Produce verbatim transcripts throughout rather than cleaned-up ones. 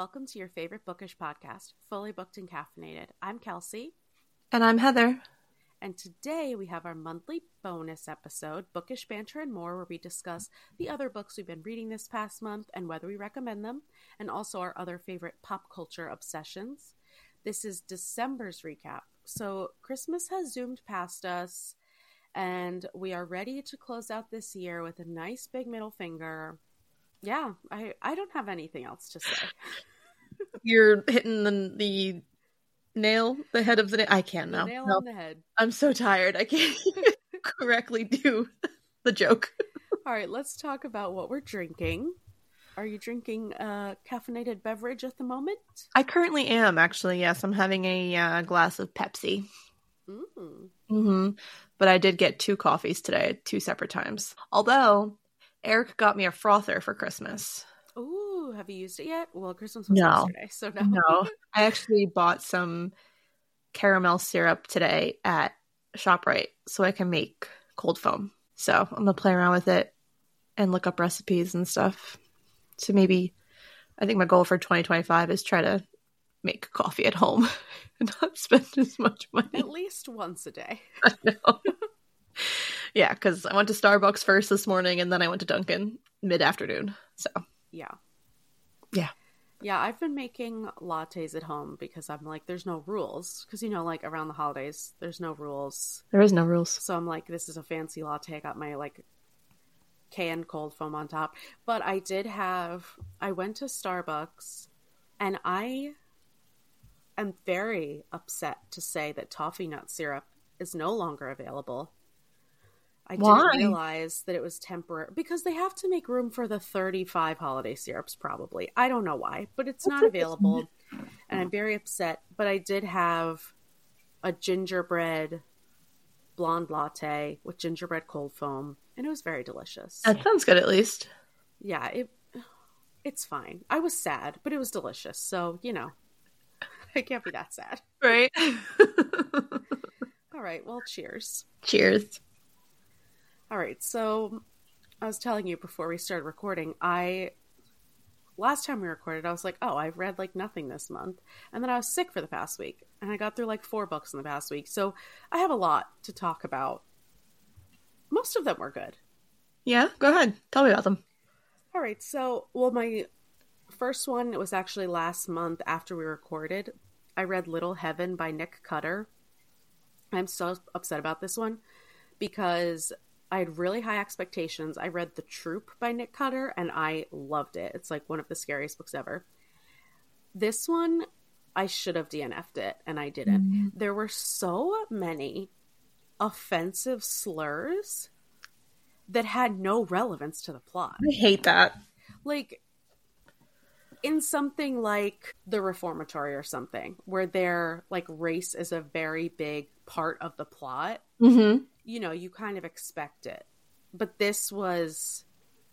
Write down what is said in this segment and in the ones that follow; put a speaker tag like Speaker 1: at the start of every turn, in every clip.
Speaker 1: welcome to your favorite bookish podcast, Fully Booked and Caffeinated. I'm Kelsey.
Speaker 2: And I'm Heather.
Speaker 1: And today we have our monthly bonus episode, Bookish Banter and More, where we discuss the other books we've been reading this past month and whether we recommend them, and also our other favorite pop culture obsessions. This is December's recap. So Christmas has zoomed past us, and we are ready to close out this year with a nice big middle finger. Yeah, I, I don't have anything else to say.
Speaker 2: You're hitting the, the nail, the head of the nail. I can't
Speaker 1: the
Speaker 2: now.
Speaker 1: nail
Speaker 2: no.
Speaker 1: on the head.
Speaker 2: I'm so tired. I can't correctly do the joke.
Speaker 1: All right, let's talk about what we're drinking. Are you drinking a caffeinated beverage at the moment?
Speaker 2: I currently am, actually. Yes, I'm having a uh, glass of Pepsi.
Speaker 1: Mm.
Speaker 2: Mm-hmm. But I did get two coffees today at two separate times. Although Eric got me a frother for Christmas.
Speaker 1: Ooh, have you used it yet? Well, Christmas was
Speaker 2: no.
Speaker 1: yesterday, so no.
Speaker 2: No. I actually bought some caramel syrup today at ShopRite so I can make cold foam. So I'm going to play around with it and look up recipes and stuff. So maybe, I think my goal for twenty twenty-five is try to make coffee at home and not spend as much money.
Speaker 1: At least once a day.
Speaker 2: I know. Yeah, because I went to Starbucks first this morning, and then I went to Dunkin' mid-afternoon. So
Speaker 1: yeah,
Speaker 2: yeah,
Speaker 1: yeah. I've been making lattes at home because I'm like, there's no rules. Because you know, like around the holidays, there's no rules.
Speaker 2: There is no rules.
Speaker 1: So I'm like, this is a fancy latte. I got my like canned cold foam on top. But I did have. I went to Starbucks, and I am very upset to say that toffee nut syrup is no longer available. I
Speaker 2: Why?
Speaker 1: didn't realize that it was temporary because they have to make room for the thirty-five holiday syrups probably. I don't know why, but it's
Speaker 2: That's
Speaker 1: not available and I'm very upset. But I did have a gingerbread blonde latte with gingerbread cold foam and it was very delicious.
Speaker 2: That sounds good at least.
Speaker 1: Yeah, it it's fine. I was sad, but it was delicious. So, you know, I can't be that sad.
Speaker 2: Right?
Speaker 1: All right, well, cheers.
Speaker 2: Cheers.
Speaker 1: All right, so I was telling you before we started recording, I, last time we recorded, I was like, oh, I've read like nothing this month. And then I was sick for the past week, and I got through like four books in the past week. So I have a lot to talk about. Most of them were good.
Speaker 2: Yeah, go ahead. Tell me about them.
Speaker 1: All right, so, well, my first one, it was actually last month after we recorded. I read Little Heaven by Nick Cutter. I'm so upset about this one because I had really high expectations. I read The Troop by Nick Cutter, and I loved it. It's like one of the scariest books ever. This one, I should have D N F'd it, and I didn't. Mm-hmm. There were so many offensive slurs that had no relevance to the plot.
Speaker 2: I hate that.
Speaker 1: Like, in something like The Reformatory or something, where their, like, race is a very big part of the plot,
Speaker 2: mm-hmm.
Speaker 1: you know, you kind of expect it. But this was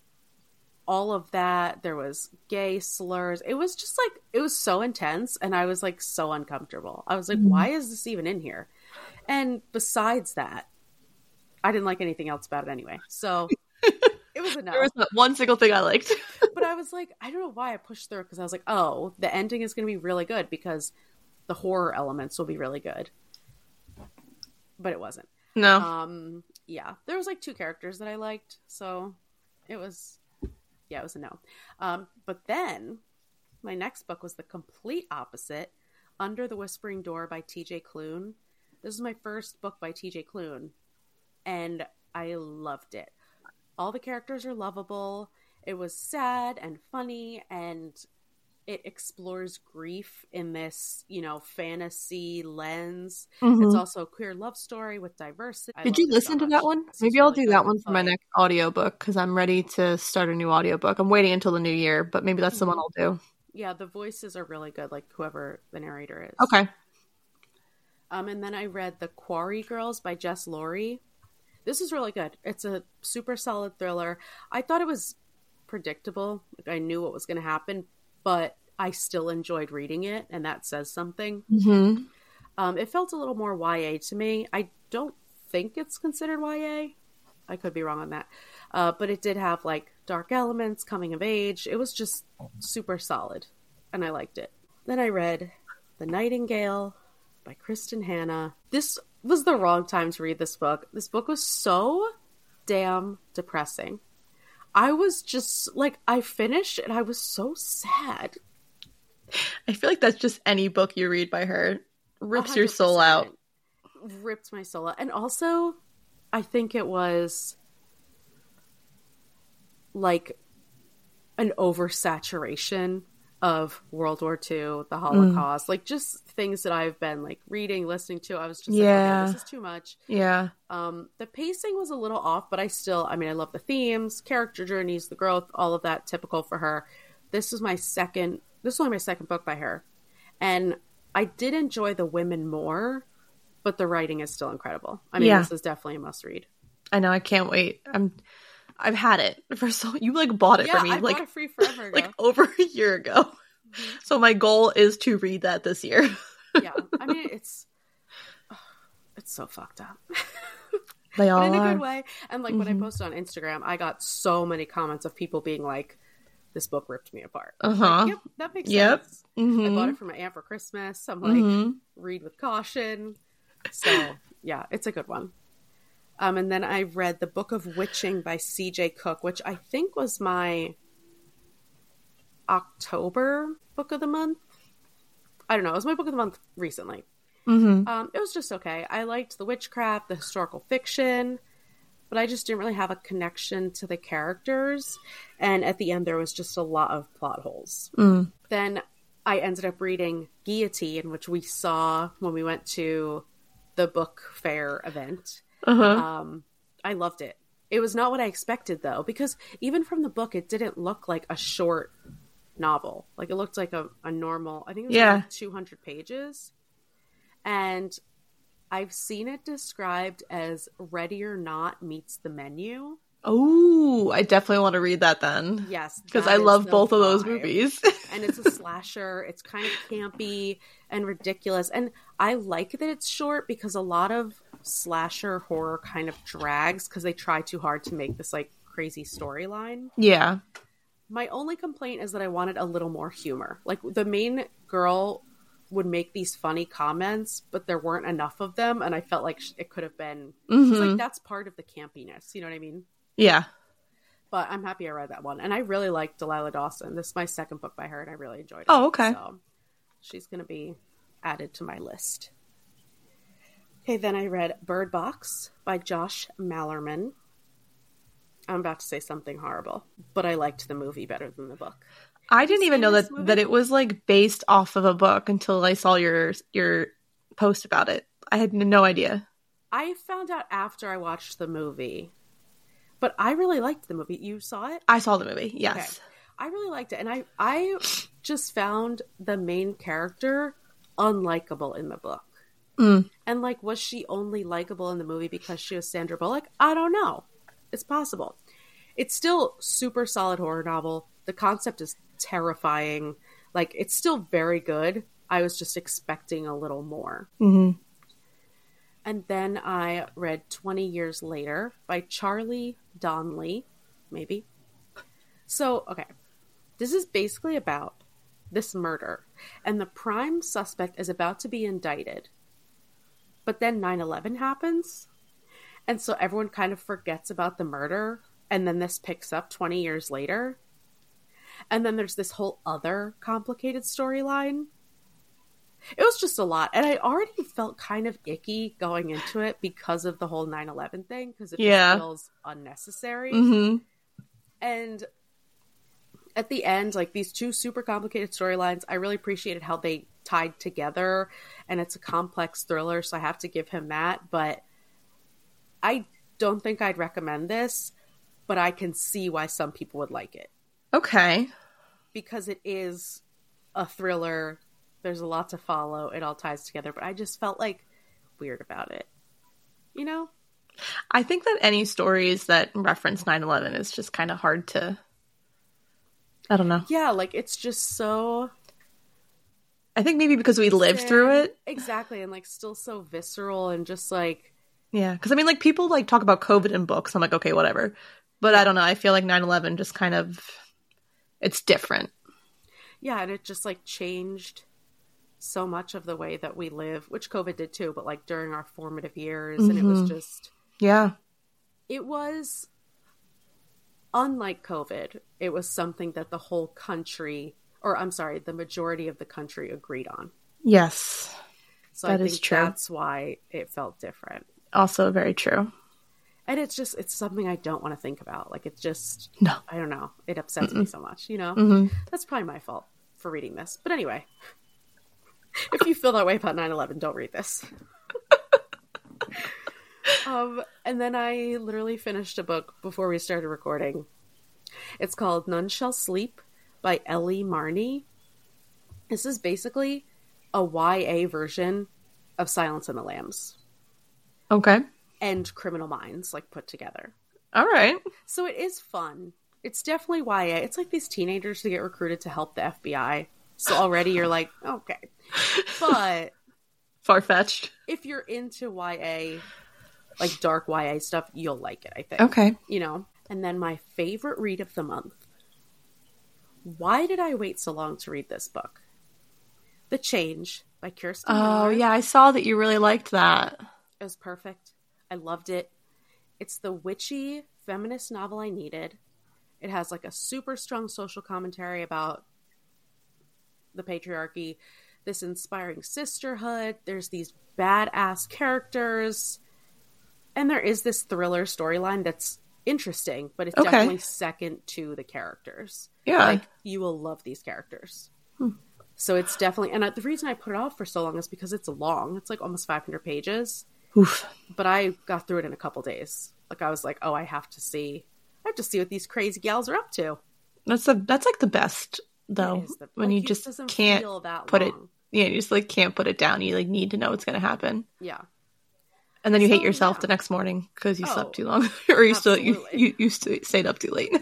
Speaker 1: all of that. There was gay slurs. It was just like, it was so intense. And I was like so uncomfortable. I was like, mm-hmm. why is this even in here? And besides that, I didn't like anything else about it anyway. So it was a no.
Speaker 2: There was not one single thing I liked.
Speaker 1: But I was like, I don't know why I pushed through it because I was like, oh, the ending is going to be really good because the horror elements will be really good. But it wasn't.
Speaker 2: No.
Speaker 1: Um, yeah, there was like two characters that I liked, so it was, yeah, it was a no. Um, but then my next book was the complete opposite, Under the Whispering Door by T J Klune. This is my first book by T J Klune, and I loved it. All the characters are lovable. It was sad and funny, and it explores grief in this, you know, fantasy lens. Mm-hmm. It's also a queer love story with diversity.
Speaker 2: Did you listen so to that one? This Maybe I'll really do that one for my next audiobook because I'm ready to start a new audiobook. I'm waiting until the new year, but maybe that's mm-hmm. the one I'll do.
Speaker 1: Yeah, the voices are really good, like whoever the narrator is.
Speaker 2: Okay.
Speaker 1: Um, and then I read The Quarry Girls by Jess Laurie. This is really good. It's a super solid thriller. I thought it was predictable. Like I knew what was going to happen, but I still enjoyed reading it, and that says something.
Speaker 2: Mm-hmm.
Speaker 1: Um, it felt a little more Y A to me. I don't think it's considered Y A. I could be wrong on that. Uh, but it did have, like, dark elements, coming of age. It was just super solid. and I liked it. Then I read The Nightingale by Kristen Hanna. This was the wrong time to read this book. This book was so damn depressing. I was just like, I finished and I was so sad.
Speaker 2: I feel like that's just any book you read by her. Rips your soul out.
Speaker 1: Ripped my soul out. And also, I think it was like an oversaturation of World War Two, the Holocaust, mm. like just things that I've been like reading, listening to. I was just
Speaker 2: yeah.
Speaker 1: like, okay, this is too much.
Speaker 2: Yeah.
Speaker 1: Um, the pacing was a little off, but I still, I mean, I love the themes, character journeys, the growth, all of that typical for her. This is my second, this is only my second book by her. And I did enjoy the women more, but the writing is still incredible. I mean, yeah. this is definitely a must read.
Speaker 2: I know. I can't wait. I'm, I've had it for so, you like bought it
Speaker 1: yeah,
Speaker 2: for me.
Speaker 1: I
Speaker 2: like,
Speaker 1: bought it free forever ago.
Speaker 2: Like over a year ago. Mm-hmm. So my goal is to read that this year.
Speaker 1: Yeah. I mean, it's, oh, it's so fucked up.
Speaker 2: They all
Speaker 1: but in a
Speaker 2: are.
Speaker 1: good way. And like mm-hmm. when I posted on Instagram, I got so many comments of people being like, this book ripped me apart.
Speaker 2: Uh-huh.
Speaker 1: Like, yep, that makes
Speaker 2: yep.
Speaker 1: sense.
Speaker 2: Mm-hmm.
Speaker 1: I bought it for my aunt for Christmas. I'm like, mm-hmm. read with caution. So yeah, it's a good one. Um, and then I read The Book of Witching by C J Cook, which I think was my October book of the month. I don't know. It was my book of the month recently.
Speaker 2: Mm-hmm.
Speaker 1: Um, it was just okay. I liked the witchcraft, the historical fiction, but I just didn't really have a connection to the characters. And at the end, there was just a lot of plot holes.
Speaker 2: Mm.
Speaker 1: Then I ended up reading Guillotine, which we saw when we went to the book fair event.
Speaker 2: Uh-huh.
Speaker 1: Um, I loved it. It was not what I expected, though, because even from the book, it didn't look like a short novel. Like, it looked like a, a normal, I think it was
Speaker 2: yeah.
Speaker 1: like two hundred pages. And I've seen it described as Ready or Not meets The Menu.
Speaker 2: Oh, I definitely want to read that then.
Speaker 1: Yes.
Speaker 2: Because I love
Speaker 1: the
Speaker 2: both
Speaker 1: vibe.
Speaker 2: of those movies.
Speaker 1: And it's a slasher. It's kind of campy and ridiculous. And I like that it's short because a lot of slasher horror kind of drags because they try too hard to make this like crazy storyline.
Speaker 2: Yeah.
Speaker 1: My only complaint is that I wanted a little more humor. Like the main girl would make these funny comments, but there weren't enough of them. And I felt like it could have been,
Speaker 2: mm-hmm.
Speaker 1: it's like that's part of the campiness. You know what I mean?
Speaker 2: Yeah.
Speaker 1: But I'm happy I read that one. And I really like Delilah Dawson. This is my second book by her, and I really enjoyed it.
Speaker 2: Oh, okay.
Speaker 1: So she's going to be added to my list. Okay, then I read Bird Box by Josh Malerman. I'm about to say something horrible, but I liked the movie better than the book.
Speaker 2: I didn't even know that, that it was like based off of a book until I saw your your post about it. I had no idea.
Speaker 1: I found out after I watched the movie. But I really liked the movie. You saw it?
Speaker 2: I saw the movie, yes.
Speaker 1: Okay. I really liked it. And I, I just found the main character unlikable in the book.
Speaker 2: Mm.
Speaker 1: And, like, was she only likable in the movie because she was Sandra Bullock? I don't know. It's possible. It's still super solid horror novel. The concept is terrifying. Like, it's still very good. I was just expecting a little more.
Speaker 2: Mm-hmm.
Speaker 1: And then I read twenty Years Later by Charlie Donnelly, maybe. So, okay. This is basically about this murder. And the prime suspect is about to be indicted. But then nine eleven happens. And so everyone kind of forgets about the murder. And then this picks up twenty years later. And then there's this whole other complicated storyline. It was just a lot. And I already felt kind of icky going into it because of the whole nine eleven thing. Because it
Speaker 2: yeah.
Speaker 1: just feels unnecessary.
Speaker 2: Mm-hmm.
Speaker 1: And at the end, like these two super complicated storylines, I really appreciated how they tied together. And it's a complex thriller, so I have to give him that. But I don't think I'd recommend this. But I can see why some people would like it.
Speaker 2: Okay.
Speaker 1: Because it is a thriller. There's a lot to follow. It all ties together. But I just felt like weird about it. You know?
Speaker 2: I think that any stories that reference nine eleven is just kind of hard to... I don't know.
Speaker 1: Yeah, like it's just so...
Speaker 2: I think maybe because we lived through it.
Speaker 1: Exactly. And like still so visceral and just like...
Speaker 2: Yeah. Because I mean like people like talk about COVID in books. I'm like, okay, whatever. But I don't know. I feel like nine eleven just kind of... It's different.
Speaker 1: Yeah, and it just like changed so much of the way that we live, which COVID did too, but like during our formative years. Mm-hmm. And it was just,
Speaker 2: yeah,
Speaker 1: it was unlike COVID. It was something that the whole country, or I'm sorry, the majority of the country agreed on.
Speaker 2: Yes.
Speaker 1: So that I think is true. That's why it felt different.
Speaker 2: Also very true.
Speaker 1: And it's just, it's something I don't want to think about. Like, it's just,
Speaker 2: no,
Speaker 1: I don't know. It upsets Mm-mm. me so much, you know?
Speaker 2: Mm-hmm.
Speaker 1: That's probably my fault for reading this. But anyway, if you feel that way about nine eleven, don't read this. um, and then I literally finished a book before we started recording. It's called None Shall Sleep by Ellie Marney. This is basically a Y A version of Silence and the Lambs.
Speaker 2: Okay.
Speaker 1: And Criminal Minds, like, put together.
Speaker 2: All right.
Speaker 1: So it is fun. It's definitely Y A. It's like these teenagers who get recruited to help the F B I. So already you're like, okay. But
Speaker 2: far-fetched.
Speaker 1: If you're into Y A, like dark Y A stuff, you'll like it, I think.
Speaker 2: Okay.
Speaker 1: You know? And then my favorite read of the month. Why did I wait so long to read this book? The Change by Kirsten
Speaker 2: Oh,
Speaker 1: Miller.
Speaker 2: yeah. I saw that you really liked that.
Speaker 1: It was perfect. I loved it. It's the witchy feminist novel I needed. It has like a super strong social commentary about the patriarchy, this inspiring sisterhood. There's these badass characters. And there is this thriller storyline that's interesting, but it's okay. Definitely second to the characters.
Speaker 2: Yeah.
Speaker 1: Like, you will love these characters. Hmm. So it's definitely, and the reason I put it off for so long is because it's long. It's like almost five hundred pages.
Speaker 2: Oof.
Speaker 1: But I got through it in a couple days. Like, I was like, oh, I have to see, I have to see what these crazy gals are up to.
Speaker 2: That's the that's like the best though, the, when like, you just can't put long. it. Yeah, you just like can't put it down. You like need to know what's going to happen.
Speaker 1: Yeah.
Speaker 2: And then you
Speaker 1: so,
Speaker 2: hate yourself
Speaker 1: yeah.
Speaker 2: the next morning because you
Speaker 1: oh,
Speaker 2: slept too long, or you
Speaker 1: absolutely.
Speaker 2: still you, you you st- stayed up too late.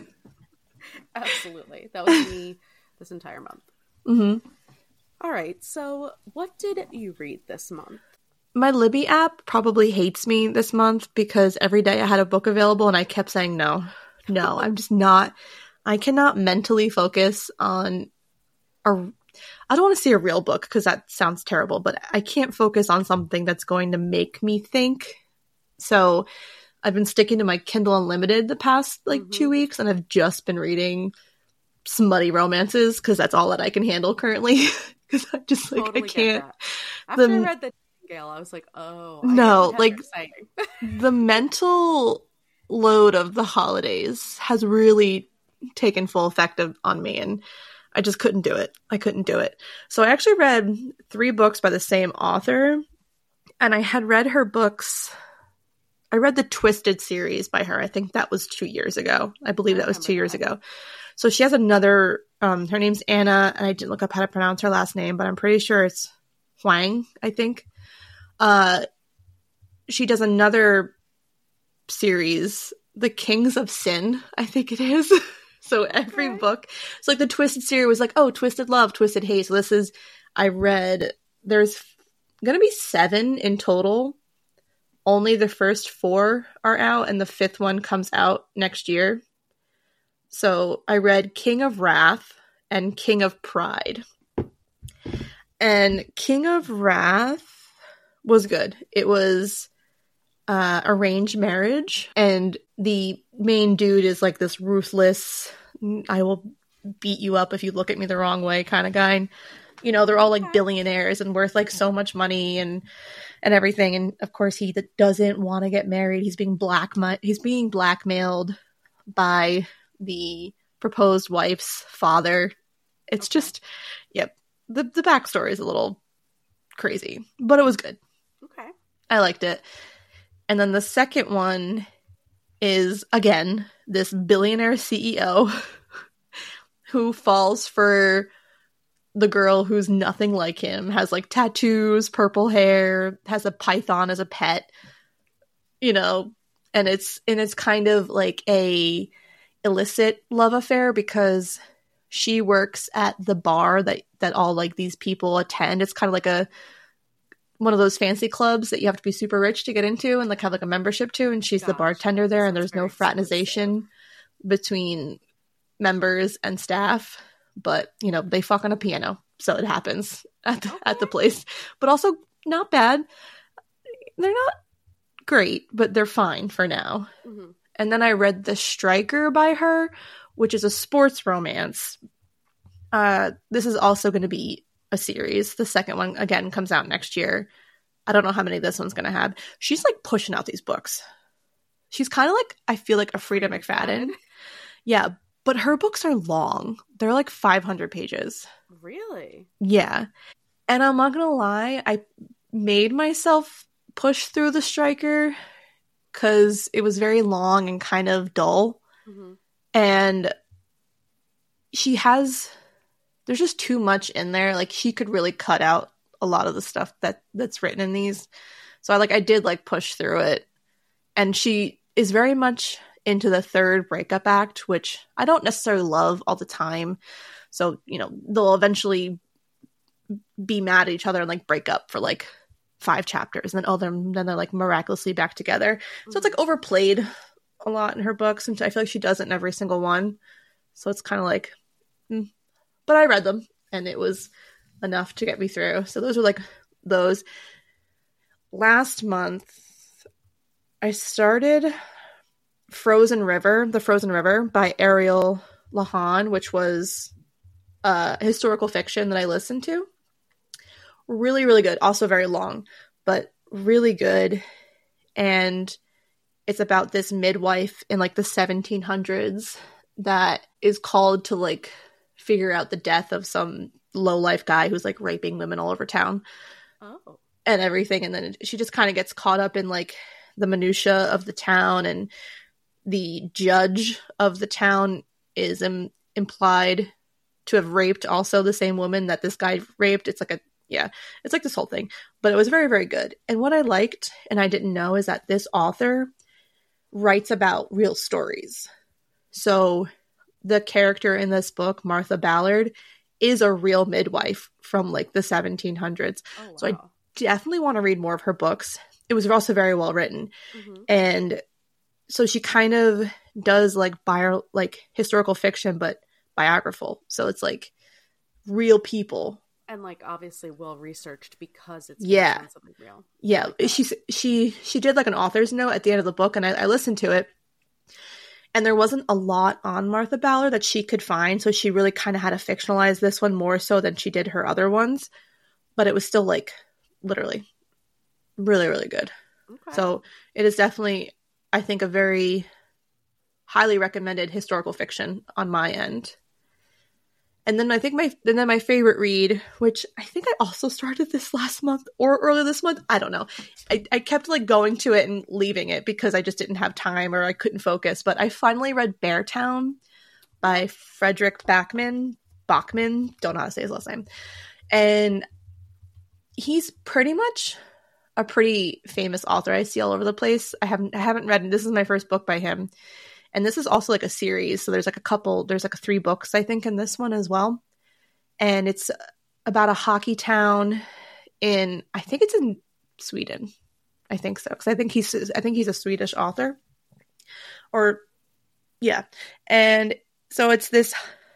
Speaker 1: Absolutely, that was me this entire month.
Speaker 2: Mm-hmm.
Speaker 1: All right, so what did you read this month?
Speaker 2: My Libby app probably hates me this month because every day I had a book available and I kept saying no. No, I'm just not. I cannot mentally focus on a. I don't want to say a real book because that sounds terrible, but I can't focus on something that's going to make me think. So I've been sticking to my Kindle Unlimited the past like mm-hmm. two weeks and I've just been reading smutty romances because that's all that I can handle currently. Because I just like,
Speaker 1: totally
Speaker 2: I can't.
Speaker 1: After the, I read the Gale, I was like, oh. I
Speaker 2: no, like the mental load of the holidays has really taken full effect of, on me and I just couldn't do it. I couldn't do it. So I actually read three books by the same author, and I had read her books. I read the Twisted series by her. I think that was two years ago. I believe that was two years ago. So she has another, um, her name's Anna, and I didn't look up how to pronounce her last name, but I'm pretty sure it's Huang, I think. Uh, she does another series, The Kings of Sin, I think it is. So every okay. book, it's like the Twisted series was like, oh, Twisted Love, Twisted Hate. So this is, I read, there's going to be seven in total. Only the first four are out, and the fifth one comes out next year. So I read King of Wrath and King of Pride. And King of Wrath was good. It was uh, arranged marriage, and the main dude is like this ruthless, I will beat you up if you look at me the wrong way kind of guy. And, you know, they're all like billionaires and worth like so much money and and everything. And of course, he doesn't want to get married. He's being black he's being blackmailed by the proposed wife's father. It's okay. just, yep. The the backstory is a little crazy, but it was good.
Speaker 1: Okay.
Speaker 2: I liked it. And then the second one is, again, this billionaire C E O who falls for the girl who's nothing like him, has like tattoos, purple hair, has a python as a pet, you know, and it's and it's kind of like a illicit love affair because she works at the bar that that all like these people attend. It's kind of like a one of those fancy clubs that you have to be super rich to get into and like have like a membership to, and she's Gosh, the bartender there, and there's no fraternization exclusive. between members and staff. but you know, they fuck on a piano, so it happens at the,
Speaker 1: Okay.
Speaker 2: at the place. But also not bad. They're not great, but they're fine for now.
Speaker 1: Mm-hmm.
Speaker 2: And then I read The Striker by her, which is a sports romance. Uh, this is also going to be a series. The second one, again, comes out next year. I don't know how many this one's going to have. She's like pushing out these books. She's kind of like, I feel like a Frida McFadden. Yeah, but her books are long. They're like five hundred pages.
Speaker 1: Really?
Speaker 2: Yeah. And I'm not going to lie, I made myself push through The Striker because it was very long and kind of dull.
Speaker 1: Mm-hmm.
Speaker 2: And she has, there's just too much in there. Like, she could really cut out a lot of the stuff that that's written in these. So I like, I did like push through it. And she is very much into the third breakup act, which I don't necessarily love all the time. So, you know, they'll eventually be mad at each other and like break up for like five chapters. And then, oh, they're, then they're like miraculously back together. Mm-hmm. So it's like overplayed a lot in her books. And I feel like she does it in every single one. So it's kind of like, mm. But I read them and it was enough to get me through. So those were like those. Last month, I started Frozen River, The Frozen River by Ariel Lahan, which was uh, historical fiction that I listened to. Really, really good. Also very long, but really good. And it's about this midwife in like the seventeen hundreds that is called to like figure out the death of some low-life guy who's like raping women all over town.
Speaker 1: Oh. And
Speaker 2: everything. And then she just kind of gets caught up in like the minutia of the town, and the judge of the town is Im- implied to have raped also the same woman that this guy raped. It's like a, yeah, it's like this whole thing, but it was very, very good. And what I liked, and I didn't know, is that this author writes about real stories. So the character in this book, Martha Ballard, is a real midwife from like the seventeen hundreds.
Speaker 1: Oh, wow.
Speaker 2: So I definitely want to read more of her books. It was also very well written. Mm-hmm. And so she kind of does like bio, like historical fiction, but biographical. So it's like real people.
Speaker 1: And like obviously well researched because it's
Speaker 2: yeah.
Speaker 1: on something real.
Speaker 2: Yeah. Like she, she, she did like an author's note at the end of the book, and I, I listened to it. And there wasn't a lot on Martha Ballard that she could find. So she really kind of had to fictionalize this one more so than she did her other ones. But it was still like literally really, really good. Okay. So it is definitely, I think, a very highly recommended historical fiction on my end. And then I think my, and then my favorite read, which I think I also started this last month or earlier this month. I don't know. I, I kept like going to it and leaving it because I just didn't have time or I couldn't focus. But I finally read Beartown by Frederick Bachman. Bachman, don't know how to say his last name. And he's pretty much a pretty famous author I see all over the place. I haven't I haven't read, this is my first book by him. And this is also like a series. So there's like a couple, there's like three books, I think, in this one as well. And it's about a hockey town in, I think it's in Sweden. I think so. Because I think he's, I think he's a Swedish author. Or, yeah. And so it's this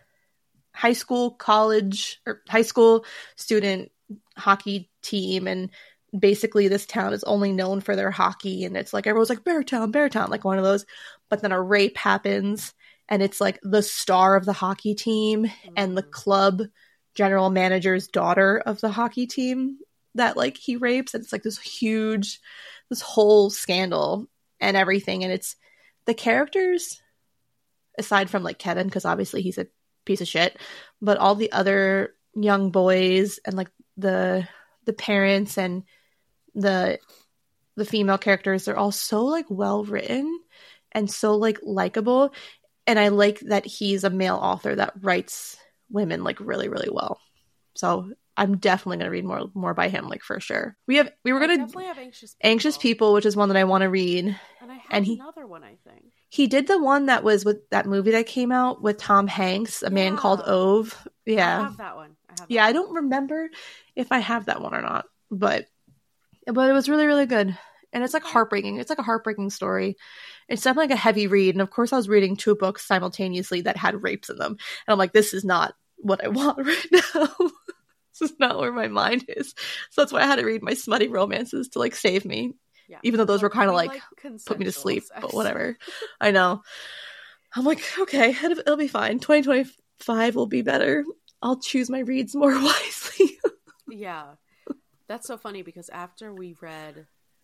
Speaker 2: high school, college, or high school student hockey team. And basically this town is only known for their hockey, and it's like everyone's like Beartown, Beartown, like one of those. But then a rape happens, and it's like the star of the hockey team mm-hmm. and the club general manager's daughter of the hockey team that like he rapes, and it's like this huge, this whole scandal and everything. And it's the characters, aside from like Kevin, because obviously he's a piece of shit, but all the other young boys and like the the parents and the the female characters, they're all so like well written and so like likable. And I like that he's a male author that writes women like really, really well. So I'm definitely going to read more more by him, like for sure. We have we were going to
Speaker 1: have Anxious People.
Speaker 2: Anxious People, which is one that I want to read.
Speaker 1: And I have
Speaker 2: and he,
Speaker 1: another one, I think.
Speaker 2: He did the one that was with that movie that came out with Tom Hanks, A yeah. Man Called Ove. Yeah.
Speaker 1: I have that one. I have that
Speaker 2: yeah,
Speaker 1: one.
Speaker 2: I don't remember if I have that one or not, but but it was really, really good. And it's like heartbreaking. It's like a heartbreaking story. It's definitely like a heavy read. And of course I was reading two books simultaneously that had rapes in them. And I'm like, this is not what I want right now. This is not where my mind is. So that's why I had to read my smutty romances to like save me.
Speaker 1: Yeah.
Speaker 2: Even though those
Speaker 1: Well,
Speaker 2: were kind of
Speaker 1: we
Speaker 2: like,
Speaker 1: like
Speaker 2: put me to sleep,
Speaker 1: sex.
Speaker 2: but whatever. I know. I'm like, okay, it'll, it'll be fine. twenty twenty-five will be better. I'll choose my reads more wisely.
Speaker 1: Yeah. That's so funny because after we read,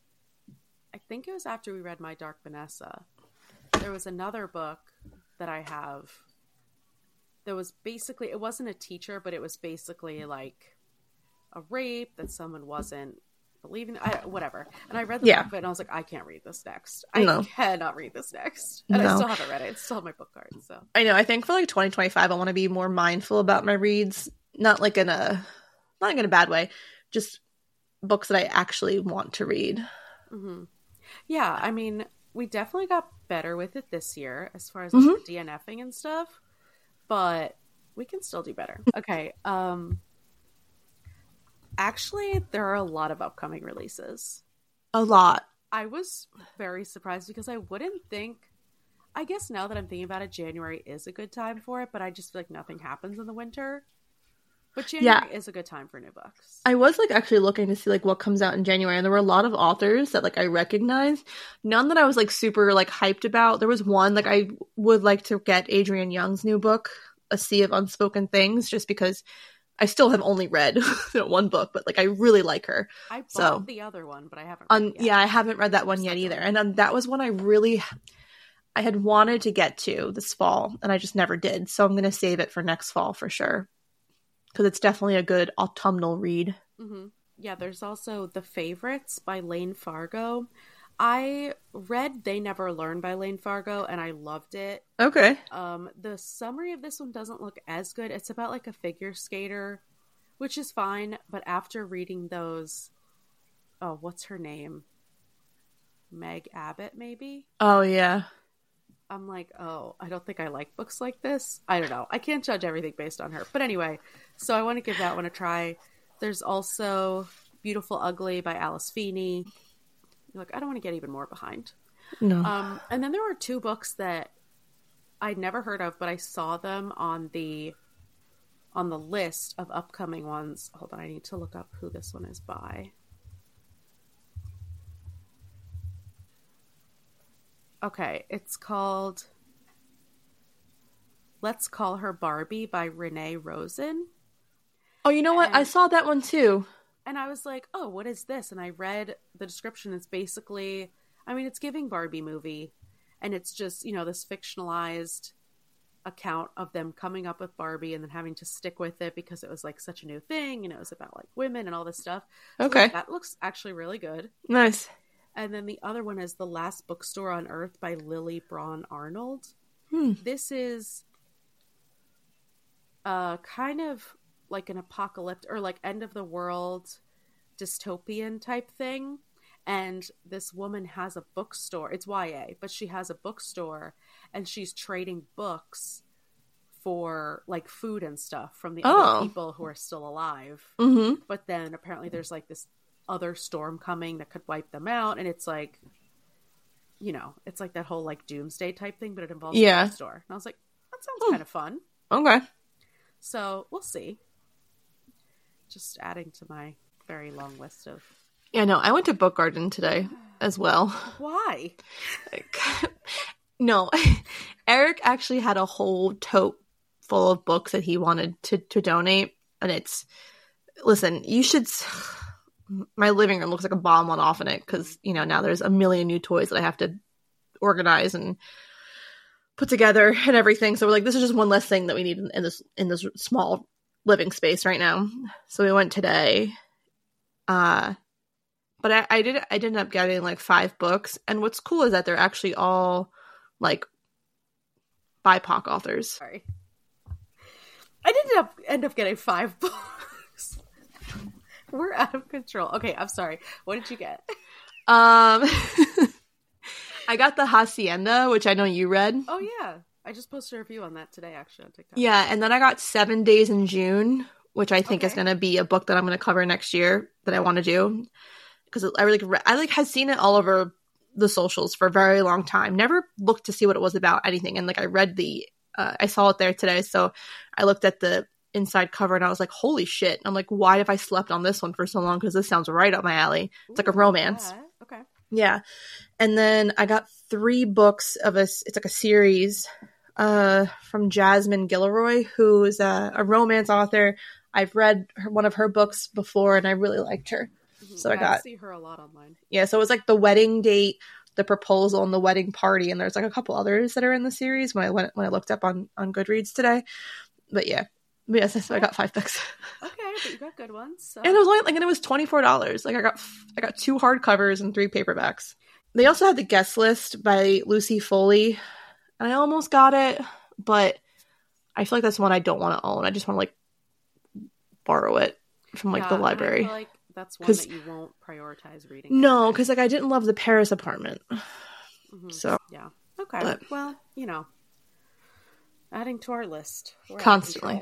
Speaker 1: I think it was after we read My Dark Vanessa, there was another book that I have that was basically, it wasn't a teacher, but it was basically like a rape that someone wasn't believing, I, whatever. And I read the
Speaker 2: Yeah.
Speaker 1: book of it and I was like, I can't read this next. I
Speaker 2: No.
Speaker 1: cannot read this next. And
Speaker 2: No.
Speaker 1: I still haven't read it. It's still on my book card. So
Speaker 2: I know. I think for like twenty twenty-five, I want to be more mindful about my reads. Not like in a, not like in a bad way. Just books that I actually want to read.
Speaker 1: mm-hmm. Yeah, I mean, we definitely got better with it this year as far as like,
Speaker 2: Mhm.
Speaker 1: the DNFing and stuff, but we can still do better. Okay. Um, actually, there are a lot of upcoming releases.
Speaker 2: A lot.
Speaker 1: I was very surprised because I wouldn't think, I guess now that I'm thinking about it, January is a good time for it, but I just feel like nothing happens in the winter. But January is a good time for new books.
Speaker 2: I was like actually looking to see like what comes out in January, and there were a lot of authors that like I recognize. None that I was like super like hyped about. There was one like I would like to get Adrienne Young's new book, A Sea of Unspoken Things, just because I still have only read one book, but like I really like her.
Speaker 1: I bought
Speaker 2: So,
Speaker 1: the other one, but I haven't
Speaker 2: Um,
Speaker 1: read it yet.
Speaker 2: yeah, I haven't read that one yet
Speaker 1: Second
Speaker 2: either,
Speaker 1: one.
Speaker 2: and um, that was one I really I had wanted to get to this fall, and I just never did. So I'm gonna save it for next fall for sure, because it's definitely a good autumnal read.
Speaker 1: Mm-hmm. Yeah, there's also The Favorites by Lane Fargo. I read They Never Learn by Lane Fargo, and I loved it.
Speaker 2: Okay.
Speaker 1: Um, the summary of this one doesn't look as good. It's about like a figure skater, which is fine. But after reading those, oh, what's her name? Meg Abbott, maybe?
Speaker 2: Oh yeah.
Speaker 1: I'm like, oh, I don't think I like books like this. I don't know. I can't judge everything based on her. But anyway, so I want to give that one a try. There's also Beautiful Ugly by Alice Feeney. You're like, I don't want to get even more behind.
Speaker 2: No.
Speaker 1: Um, and then there were two books that I'd never heard of, but I saw them on the on the list of upcoming ones. Hold on, I need to look up who this one is by. Okay, it's called Let's Call Her Barbie by Renee Rosen.
Speaker 2: Oh, you know what? I
Speaker 1: and-
Speaker 2: saw that one too.
Speaker 1: And I was like, oh, what is this? And I read the description. It's basically, I mean, it's giving Barbie movie. And it's just, you know, this fictionalized account of them coming up with Barbie and then having to stick with it because it was like such a new thing. And it was about like women and all this stuff. So
Speaker 2: Okay.
Speaker 1: that looks actually really good.
Speaker 2: Nice.
Speaker 1: And then the other one is The Last Bookstore on Earth by Lily Braun Arnold.
Speaker 2: Hmm.
Speaker 1: This is uh, kind of like an apocalyptic or like end of the world dystopian type thing. And this woman has a bookstore. It's Y A, but she has a bookstore and she's trading books for like food and stuff from the
Speaker 2: Oh.
Speaker 1: other people who are still alive.
Speaker 2: Mm-hmm.
Speaker 1: But then apparently there's like this other storm coming that could wipe them out. And it's like, you know, it's like that whole like doomsday type thing, but it involves
Speaker 2: Yeah.
Speaker 1: a bookstore. And I was like, that sounds
Speaker 2: Hmm.
Speaker 1: kind of fun.
Speaker 2: Okay.
Speaker 1: So we'll see. Just adding to my very long list of
Speaker 2: Yeah, no, I went to Book Garden today as well.
Speaker 1: why.
Speaker 2: Like, no, Eric actually had a whole tote full of books that he wanted to, to donate. And it's, listen, you should, s- my living room looks like a bomb went off in it because, you know, now there's a million new toys that I have to organize and put together and everything. So we're like, this is just one less thing that we need in, in this, in this small living space right now. So we went today. Uh, But I, I did I did end up getting like five books, and what's cool is that they're actually all like B I P O C authors.
Speaker 1: Sorry. I didn't up, end up getting five books. We're out of control. Okay, I'm sorry. What did you get?
Speaker 2: Um, I got the Hacienda, which I know you read.
Speaker 1: Oh, yeah. I just posted a review on that today, actually, on TikTok.
Speaker 2: Yeah, and then I got Seven Days in June, which I think is
Speaker 1: Okay.
Speaker 2: going to be a book that I'm going to cover next year that I want to do. Because I really, re- I like had seen it all over the socials for a very long time. Never looked to see what it was about, anything. And like I read the, uh, I saw it there today, so I looked at the inside cover and I was like, holy shit. I'm like, why have I slept on this one for so long? Because this sounds right up my alley. It's like a romance.
Speaker 1: Yeah. Okay.
Speaker 2: Yeah. And then I got three books of a, it's like a series uh, from Jasmine Gilroy, who is a, a romance author. I've read her, one of her books before and I really liked her. Mm-hmm. So I got,
Speaker 1: I see her a lot online.
Speaker 2: Yeah. So it was like the wedding date, the proposal, and the wedding party. And there's like a couple others that are in the series when I went, when I looked up on, on Goodreads today. But yeah. But yes, so I got five books.
Speaker 1: Okay, but you got good ones. So.
Speaker 2: And it was only like, and it was twenty-four dollars. Like I got, I got two hardcovers and three paperbacks. They also had The Guest List by Lucy Foley. And I almost got it, but I feel like that's one I don't want to own. I just want to like borrow it from like
Speaker 1: yeah,
Speaker 2: the library.
Speaker 1: I feel like that's one that you won't prioritize reading.
Speaker 2: No, because like I didn't love The Paris Apartment. Mm-hmm. So
Speaker 1: yeah, okay.
Speaker 2: But,
Speaker 1: well, you know, adding to our list We're
Speaker 2: constantly.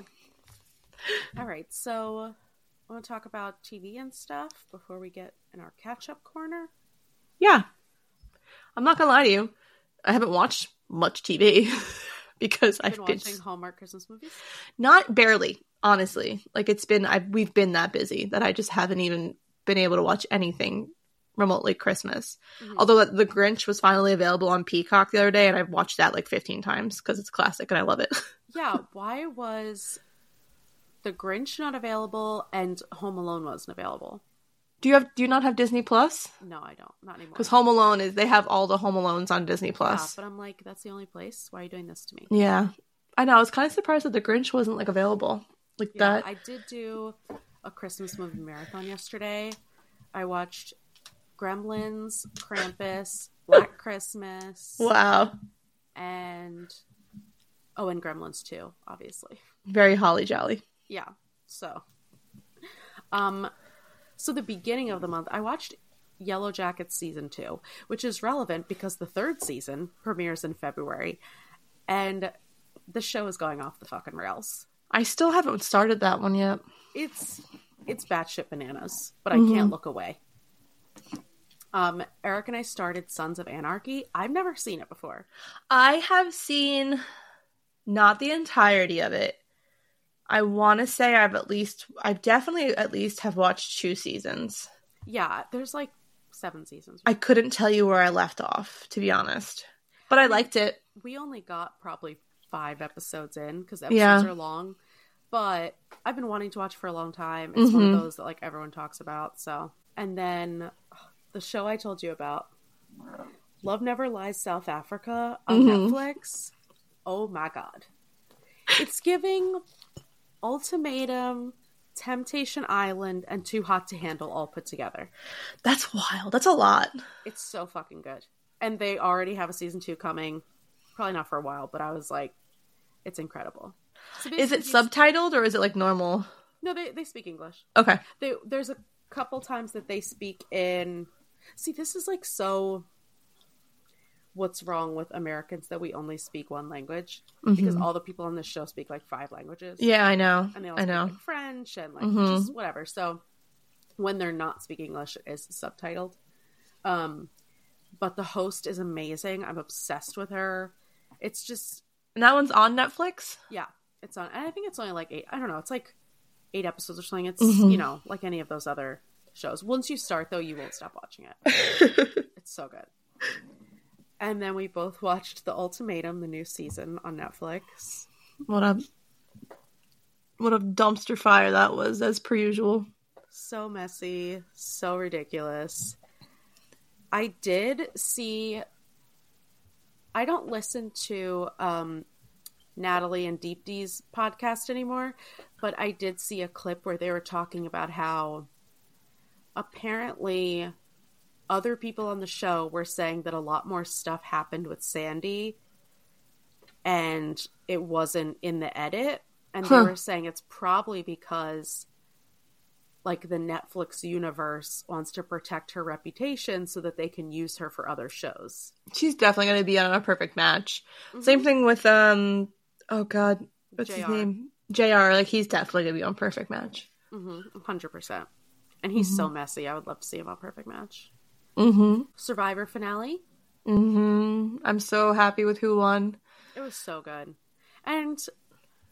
Speaker 1: All right, so I want to talk about T V and stuff before we get in our catch-up corner.
Speaker 2: Yeah. I'm not going to lie to you. I haven't watched much T V because
Speaker 1: been
Speaker 2: I've
Speaker 1: watching
Speaker 2: been...
Speaker 1: Hallmark Christmas movies?
Speaker 2: Not barely, honestly. Like it's been... I've, we've been that busy that I just haven't even been able to watch anything remotely Christmas. Mm-hmm. Although The Grinch was finally available on Peacock the other day and I've watched that like fifteen times because it's classic and I love it.
Speaker 1: Yeah, why was... The Grinch not available and Home Alone wasn't available?
Speaker 2: Do you have? Do you not have Disney Plus?
Speaker 1: No, I don't. Not anymore.
Speaker 2: Because Home Alone is they have all the Home Alones on Disney Plus.
Speaker 1: Yeah, but I'm like, that's the only place. Why are you doing this to me?
Speaker 2: Yeah, I know. I was kind of surprised that The Grinch wasn't like available like
Speaker 1: yeah,
Speaker 2: that.
Speaker 1: I did do a Christmas movie marathon yesterday. I watched Gremlins, Krampus, Black Christmas.
Speaker 2: Wow.
Speaker 1: And oh, and Gremlins too, obviously.
Speaker 2: Very holly jolly.
Speaker 1: Yeah. So, um, so the beginning of the month, I watched Yellow Jackets season two, which is relevant because the third season premieres in February, and the show is going off the fucking rails.
Speaker 2: I still haven't started that one yet.
Speaker 1: It's it's batshit bananas, but
Speaker 2: Mm-hmm.
Speaker 1: I can't look away. Um, Eric and I started Sons of Anarchy. I've never seen it before.
Speaker 2: I have seen not the entirety of it. I want to say I've at least, I've definitely at least have watched two seasons.
Speaker 1: Yeah, there's like seven seasons.
Speaker 2: I couldn't tell you where I left off, to be honest. But I liked it.
Speaker 1: We only got probably five episodes in because episodes
Speaker 2: yeah.
Speaker 1: are long. But I've been wanting to watch for a long time. It's mm-hmm. one of those that like everyone talks about. So, and then oh, the show I told you about, Love Never Lies South Africa on mm-hmm. Netflix. Oh my God. It's giving Ultimatum, Temptation Island, and Too Hot to Handle all put together.
Speaker 2: That's wild. That's a lot.
Speaker 1: It's so fucking good. And they already have a season two coming. Probably not for a while, but I was like, it's incredible. So
Speaker 2: is it subtitled or is it like normal?
Speaker 1: No, they, they speak English.
Speaker 2: Okay.
Speaker 1: They, there's a couple times that they speak in... See, this is like so... What's wrong with Americans that we only speak one language? Mm-hmm. Because all the people on this show speak like five languages.
Speaker 2: Yeah, I know.
Speaker 1: And they all
Speaker 2: I
Speaker 1: speak
Speaker 2: know.
Speaker 1: like French and like
Speaker 2: mm-hmm.
Speaker 1: just whatever. So when they're not speaking English, it's subtitled. Um, but the host is amazing. I'm obsessed with her. It's just...
Speaker 2: And that one's on Netflix?
Speaker 1: Yeah, it's on. And I think it's only like eight. I don't know. It's like eight episodes or something. It's,
Speaker 2: mm-hmm.
Speaker 1: you know, like any of those other shows. Once you start, though, you won't stop watching it. It's so good. And then we both watched The Ultimatum, the new season on Netflix.
Speaker 2: What a what a dumpster fire that was, as per usual.
Speaker 1: So messy, so ridiculous. I did see... I don't listen to um, Natalie and Deep D's podcast anymore, but I did see a clip where they were talking about how apparently... other people on the show were saying that a lot more stuff happened with Sandy and it wasn't in the edit. And huh. they were saying it's probably because like the Netflix universe wants to protect her reputation so that they can use her for other shows.
Speaker 2: She's definitely going to be on A Perfect Match. Mm-hmm. Same thing with, um, oh God, what's J R. his name? J R. Like he's definitely going to be on Perfect Match.
Speaker 1: Mm-hmm. one hundred percent. And he's mm-hmm. so messy. I would love to see him on Perfect Match.
Speaker 2: Mm-hmm.
Speaker 1: Survivor finale.
Speaker 2: Mm-hmm. I'm so happy with who won.
Speaker 1: It was so good. And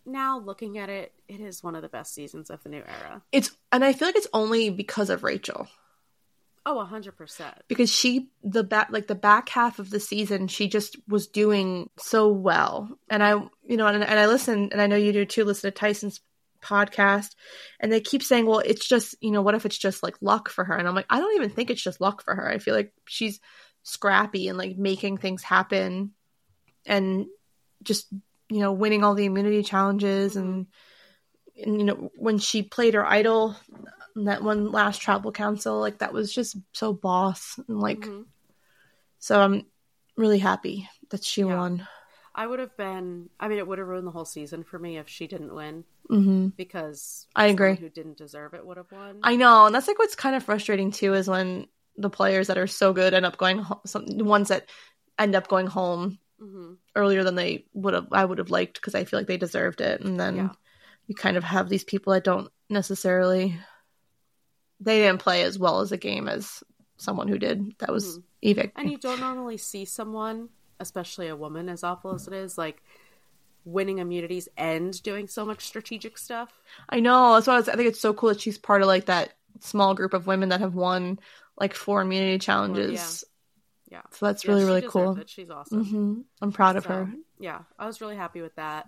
Speaker 1: now looking at it, it is one of the best seasons of the new era.
Speaker 2: It's and I feel like it's only because of Rachel.
Speaker 1: Oh, a hundred percent.
Speaker 2: Because she, the back, like the back half of the season, she just was doing so well. And I, you know, and, and I listen, and I know you do too, listen to Tyson's podcast, and they keep saying, well, it's just, you know, what if it's just like luck for her? And I'm like, I don't even think it's just luck for her. I feel like she's scrappy and like making things happen and just, you know, winning all the immunity challenges. And, and you know, when she played her idol, that one last tribal council, like that was just so boss, and like mm-hmm. so I'm really happy that she yeah. won.
Speaker 1: I would have been I mean it would have ruined the whole season for me if she didn't win,
Speaker 2: mm-hmm.
Speaker 1: because
Speaker 2: I agree,
Speaker 1: who didn't deserve it would have won.
Speaker 2: I know, and that's like what's kind of frustrating too, is when the players that are so good end up going home, some the ones that end up going home mm-hmm. earlier than they would have I would have liked, because I feel like they deserved it, and then yeah. you kind of have these people that don't necessarily, they didn't play as well as a game as someone who did. That was mm-hmm. evicted.
Speaker 1: And you don't normally see someone, especially a woman, as awful as it is, like winning immunities and doing so much strategic stuff.
Speaker 2: I know. That's why I, was, I think it's so cool that she's part of like that small group of women that have won like four immunity challenges.
Speaker 1: Yeah. yeah.
Speaker 2: So that's
Speaker 1: yeah,
Speaker 2: really, really cool.
Speaker 1: It. She's awesome.
Speaker 2: Mm-hmm. I'm proud of
Speaker 1: so,
Speaker 2: her.
Speaker 1: Yeah. I was really happy with that.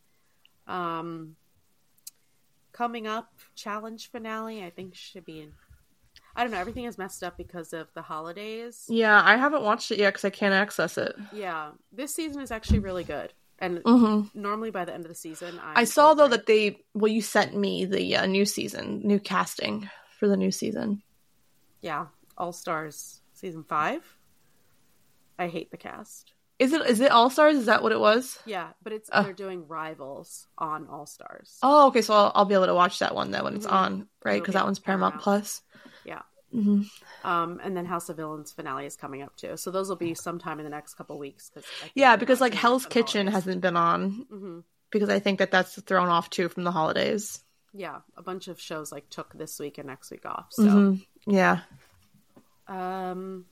Speaker 1: Um, Coming up, challenge finale, I think should be in. I don't know, everything is messed up because of the holidays.
Speaker 2: Yeah, I haven't watched it yet because I can't access it.
Speaker 1: Yeah, this season is actually really good. And
Speaker 2: mm-hmm.
Speaker 1: normally by the end of the season, I'm
Speaker 2: I saw, though, it. that they, well, you sent me the uh, new season, new casting for the new season.
Speaker 1: Yeah, All Stars season five. I hate the cast.
Speaker 2: Is it is it All Stars? Is that what it was?
Speaker 1: Yeah, but it's
Speaker 2: uh.
Speaker 1: they're doing Rivals on All Stars.
Speaker 2: Oh, okay. So I'll, I'll be able to watch that one then when it's mm-hmm. on, right? Because that one's Paramount, Paramount Plus.
Speaker 1: Yeah.
Speaker 2: Mm-hmm.
Speaker 1: Um, and then House of Villains finale is coming up too. So those will be sometime in the next couple weeks. Cause
Speaker 2: yeah, because like Hell's Kitchen hasn't been on
Speaker 1: mm-hmm.
Speaker 2: because I think that that's thrown off too from the holidays.
Speaker 1: Yeah, a bunch of shows like took this week and next week off. So
Speaker 2: mm-hmm. yeah.
Speaker 1: Um.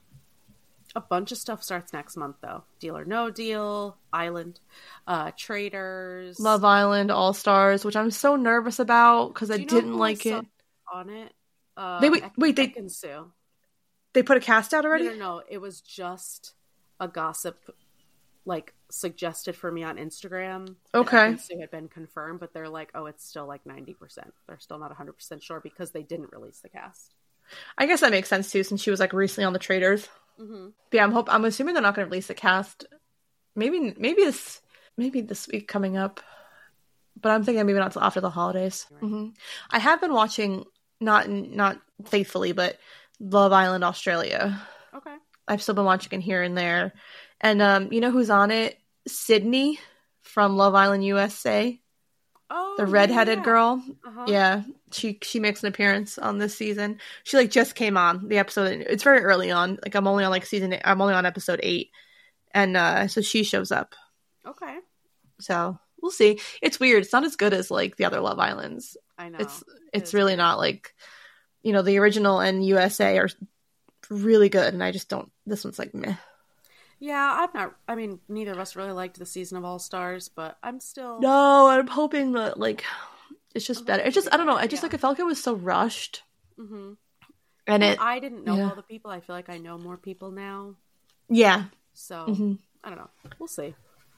Speaker 1: A bunch of stuff starts next month, though. Deal or No Deal, Island, uh, Traders,
Speaker 2: Love Island, All Stars, which I'm so nervous about because I didn't like it.
Speaker 1: On it, uh,
Speaker 2: they wait, wait, they
Speaker 1: Sue.
Speaker 2: They put a cast out already?
Speaker 1: No, no, no, it was just a gossip, like suggested for me on Instagram.
Speaker 2: Okay,
Speaker 1: Sue had been confirmed, but they're like, oh, it's still like ninety percent. They're still not one hundred percent sure because they didn't release the cast.
Speaker 2: I guess that makes sense too, since she was like recently on the Traders.
Speaker 1: Mm-hmm.
Speaker 2: But yeah, I'm hope I'm assuming they're not going to release the cast. Maybe, maybe this, maybe this week coming up. But I'm thinking maybe not until after the holidays.
Speaker 1: Right.
Speaker 2: Mm-hmm. I have been watching, not not faithfully, but Love Island Australia.
Speaker 1: Okay.
Speaker 2: I've still been watching it here and there, and um, you know who's on it? Sydney from Love Island U S A.
Speaker 1: Oh,
Speaker 2: the redheaded
Speaker 1: yeah.
Speaker 2: girl.
Speaker 1: Uh-huh.
Speaker 2: Yeah, she she makes an appearance on this season. She like just came on the episode. It's very early on. Like I'm only on like season. Eight, I'm only on episode eight, and uh, so she shows up.
Speaker 1: Okay.
Speaker 2: So we'll see. It's weird. It's not as good as like the other Love Islands.
Speaker 1: I know.
Speaker 2: It's it's
Speaker 1: it
Speaker 2: really
Speaker 1: weird.
Speaker 2: not like, you know, the original and U S A are really good, and I just don't. This one's like meh.
Speaker 1: Yeah, I'm not. I mean, neither of us really liked the season of All Stars, but I'm still.
Speaker 2: No, I'm hoping that like it's just
Speaker 1: I'm
Speaker 2: better. It's just I don't know. I just
Speaker 1: yeah.
Speaker 2: like I felt like it was so rushed.
Speaker 1: Mm-hmm.
Speaker 2: And
Speaker 1: well,
Speaker 2: it.
Speaker 1: I didn't know
Speaker 2: yeah.
Speaker 1: all the people. I feel like I know more people now.
Speaker 2: Yeah.
Speaker 1: So
Speaker 2: mm-hmm.
Speaker 1: I don't know. We'll see.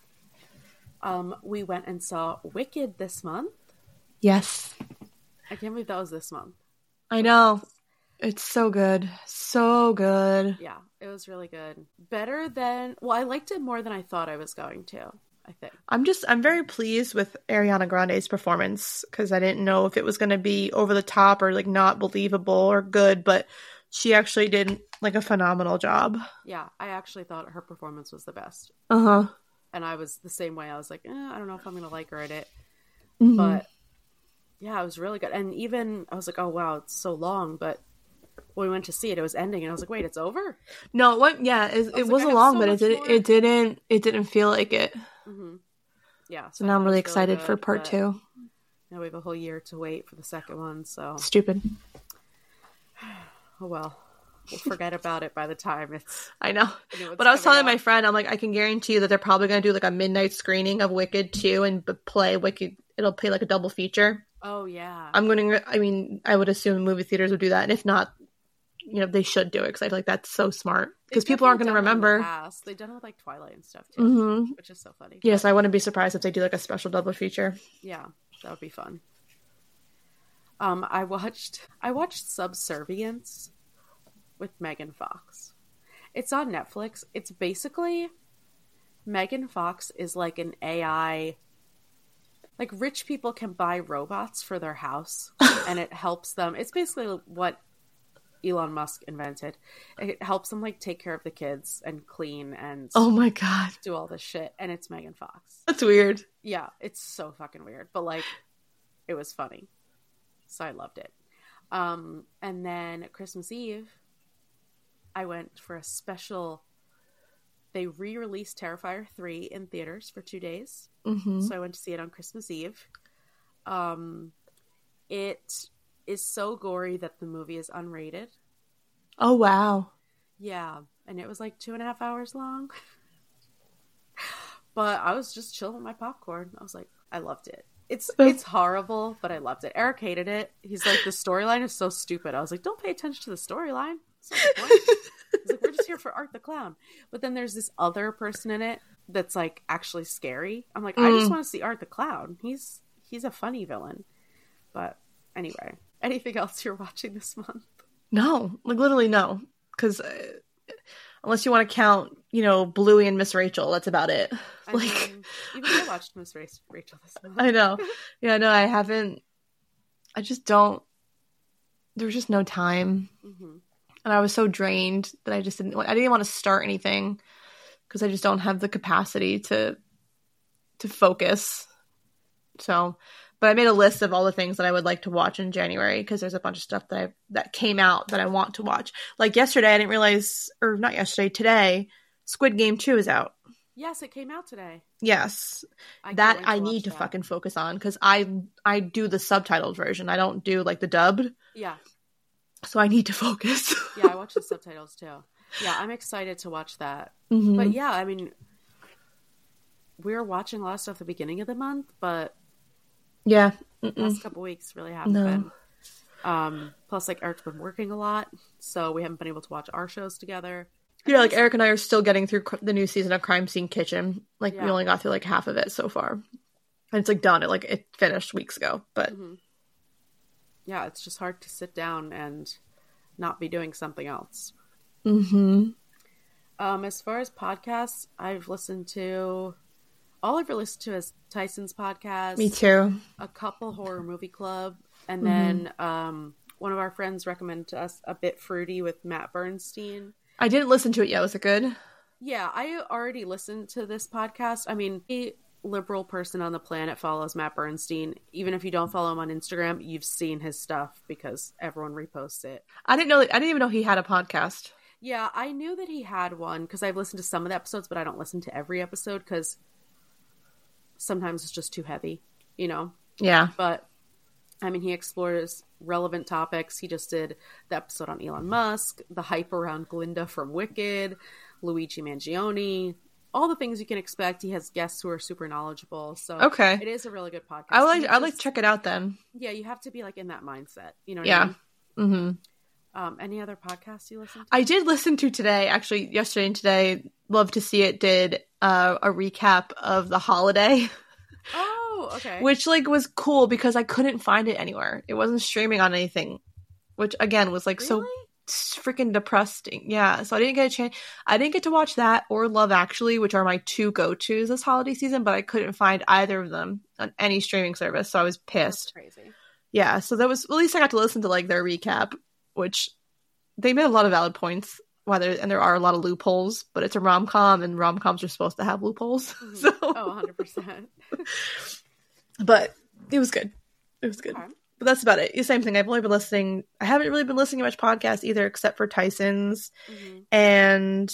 Speaker 1: Um, we went and saw Wicked this month.
Speaker 2: Yes.
Speaker 1: I can't believe that was this month.
Speaker 2: I know. It's so good. So good.
Speaker 1: Yeah, it was really good. Better than... Well, I liked it more than I thought I was going to, I think.
Speaker 2: I'm just... I'm very pleased with Ariana Grande's performance because I didn't know if it was going to be over the top or, like, not believable or good, but she actually did, like, a phenomenal job.
Speaker 1: Yeah, I actually thought her performance was the best.
Speaker 2: Uh-huh.
Speaker 1: And I was the same way. I was like, eh, I don't know if I'm going to like her at it.
Speaker 2: Mm-hmm.
Speaker 1: But, yeah, it was really good. And even... I was like, oh, wow, it's so long, but... When we went to see it, it was ending, and I was like, "Wait, it's over?"
Speaker 2: No, it went, yeah, it,
Speaker 1: was
Speaker 2: it
Speaker 1: like,
Speaker 2: wasn't long, so but it didn't. More. It didn't. It didn't feel like it.
Speaker 1: Mm-hmm. Yeah.
Speaker 2: So, so now I'm really excited really good, for part two.
Speaker 1: Now we have a whole year to wait for the second one. So
Speaker 2: stupid.
Speaker 1: Oh well. we'll forget about it by the time it's.
Speaker 2: I know.
Speaker 1: You know,
Speaker 2: but I was telling
Speaker 1: out.
Speaker 2: my friend, I'm like, I can guarantee you that they're probably going to do like a midnight screening of Wicked two and b- play Wicked. It'll play like a double feature.
Speaker 1: Oh yeah.
Speaker 2: I'm going to. I mean, I would assume movie theaters would do that, and if not, you know, they should do it because I feel like that's so smart because people aren't going to remember.
Speaker 1: The They've done it with like Twilight and stuff too,
Speaker 2: mm-hmm.
Speaker 1: which is so funny.
Speaker 2: Yes, but I wouldn't be surprised if they do like a special double feature.
Speaker 1: Yeah, that would be fun. Um, I watched I watched Subservience with Megan Fox. It's on Netflix. It's basically Megan Fox is like an A I. Like rich people can buy robots for their house, and it helps them. It's basically what Elon Musk invented. It helps them like take care of the kids and clean and
Speaker 2: oh my god,
Speaker 1: do all this shit. And it's Megan Fox.
Speaker 2: That's weird.
Speaker 1: Yeah, it's so fucking weird, but like it was funny, so I loved it. Um, and then Christmas Eve, I went for a special. They re-released Terrifier three in theaters for two days,
Speaker 2: mm-hmm.
Speaker 1: so I went to see it on Christmas Eve. Um, it is so gory that the movie is unrated.
Speaker 2: Oh wow!
Speaker 1: Yeah, and it was like two and a half hours long. But I was just chilling with my popcorn. I was like, I loved it. It's it's horrible, but I loved it. Eric hated it. He's like, the storyline is so stupid. I was like, don't pay attention to the storyline. He's like, we're just here for Art the Clown. But then there's this other person in it that's like actually scary. I'm like, mm. I just want to see Art the Clown. He's he's a funny villain. But anyway, anything else you're watching this month?
Speaker 2: No, like literally no. Because uh, unless you want to count, you know, Bluey and Miss Rachel, that's about it.
Speaker 1: I
Speaker 2: like,
Speaker 1: mean, even I watched Miss Rachel this month.
Speaker 2: I know. Yeah, no, I haven't. I just don't. There's just no time. Mm-hmm. And I was so drained that I just didn't, I didn't want to start anything because I just don't have the capacity to, to focus. So, but I made a list of all the things that I would like to watch in January because there's a bunch of stuff that I, that came out that I want to watch. Like yesterday, I didn't realize, or not yesterday, today, Squid Game two is out.
Speaker 1: Yes, it came out today.
Speaker 2: Yes.
Speaker 1: I
Speaker 2: that I need to
Speaker 1: that.
Speaker 2: fucking focus on because I, I do the subtitled version. I don't do like the dubbed.
Speaker 1: Yeah.
Speaker 2: So I need to focus.
Speaker 1: Yeah, I watch the subtitles too. Yeah, I'm excited to watch that.
Speaker 2: Mm-hmm.
Speaker 1: But yeah, I mean, we were watching a lot of stuff at the beginning of the month, but
Speaker 2: yeah,
Speaker 1: the past couple weeks really haven't
Speaker 2: no.
Speaker 1: been. Um, plus, like Eric's been working a lot, so we haven't been able to watch our shows together.
Speaker 2: Yeah, like Eric and I are still getting through the new season of Crime Scene Kitchen. Like
Speaker 1: yeah.
Speaker 2: we only got through like half of it so far, and it's like done. It like it finished weeks ago, but.
Speaker 1: Mm-hmm. Yeah, it's just hard to sit down and not be doing something else.
Speaker 2: Mm-hmm.
Speaker 1: Um, as far as podcasts, I've listened to... All I've ever listened to is Tyson's podcast.
Speaker 2: Me too.
Speaker 1: A couple Horror Movie Club. And mm-hmm. then um, one of our friends recommended to us A Bit Fruity with Matt Bernstein.
Speaker 2: I didn't listen to it yet. Was it good?
Speaker 1: Yeah, I already listened to this podcast. I mean... He, liberal person on the planet follows Matt Bernstein. Even if you don't follow him on Instagram, you've seen his stuff because everyone reposts it.
Speaker 2: I didn't know. I didn't even know he had a podcast.
Speaker 1: Yeah, I knew that he had one because I've listened to some of the episodes, but I don't listen to every episode because sometimes it's just too heavy, you know?
Speaker 2: Yeah.
Speaker 1: But, I mean, he explores relevant topics. He just did the episode on Elon Musk, the hype around Glinda from Wicked, Luigi Mangione, all the things you can expect. He has guests who are super knowledgeable. So
Speaker 2: okay.
Speaker 1: It is a really good podcast.
Speaker 2: I like I like to check it out then.
Speaker 1: Yeah, you have to be like in that mindset. You know what
Speaker 2: yeah.
Speaker 1: I mean?
Speaker 2: Mm-hmm.
Speaker 1: Um, any other podcasts you listen to?
Speaker 2: I did listen to today, actually yesterday and today, Love to See It did uh, a recap of The Holiday.
Speaker 1: Oh, okay.
Speaker 2: Which like was cool because I couldn't find it anywhere. It wasn't streaming on anything. Which again was like
Speaker 1: really?
Speaker 2: so freaking depressing. Yeah. So I didn't get a chance. I didn't get to watch that or Love Actually, which are my two go-tos this holiday season, but I couldn't find either of them on any streaming service. So I was pissed.
Speaker 1: That's crazy.
Speaker 2: Yeah. So that was, at least I got to listen to like their recap, which they made a lot of valid points. Whether and there are a lot of loopholes, but it's a rom-com and rom-coms are supposed to have loopholes.
Speaker 1: Mm-hmm.
Speaker 2: So
Speaker 1: oh, one hundred percent.
Speaker 2: But it was good. It was good.
Speaker 1: Okay.
Speaker 2: But that's about it. The same thing. I've only been listening. I haven't really been listening to much podcasts either, except for Tyson's. Mm-hmm. And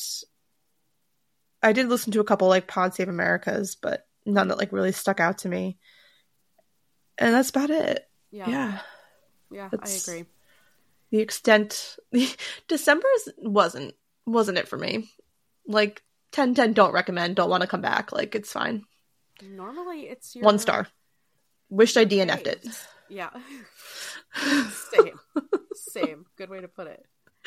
Speaker 2: I did listen to a couple like Pod Save Americas, but none that like really stuck out to me. And that's about it.
Speaker 1: Yeah.
Speaker 2: Yeah.
Speaker 1: Yeah,
Speaker 2: that's...
Speaker 1: I agree.
Speaker 2: the extent December wasn't wasn't it for me. Like ten ten don't recommend, don't want to come back. Like it's fine.
Speaker 1: Normally it's your
Speaker 2: one star. Wished I D N F'd it.
Speaker 1: Yeah. Same. Same. Good way to put it.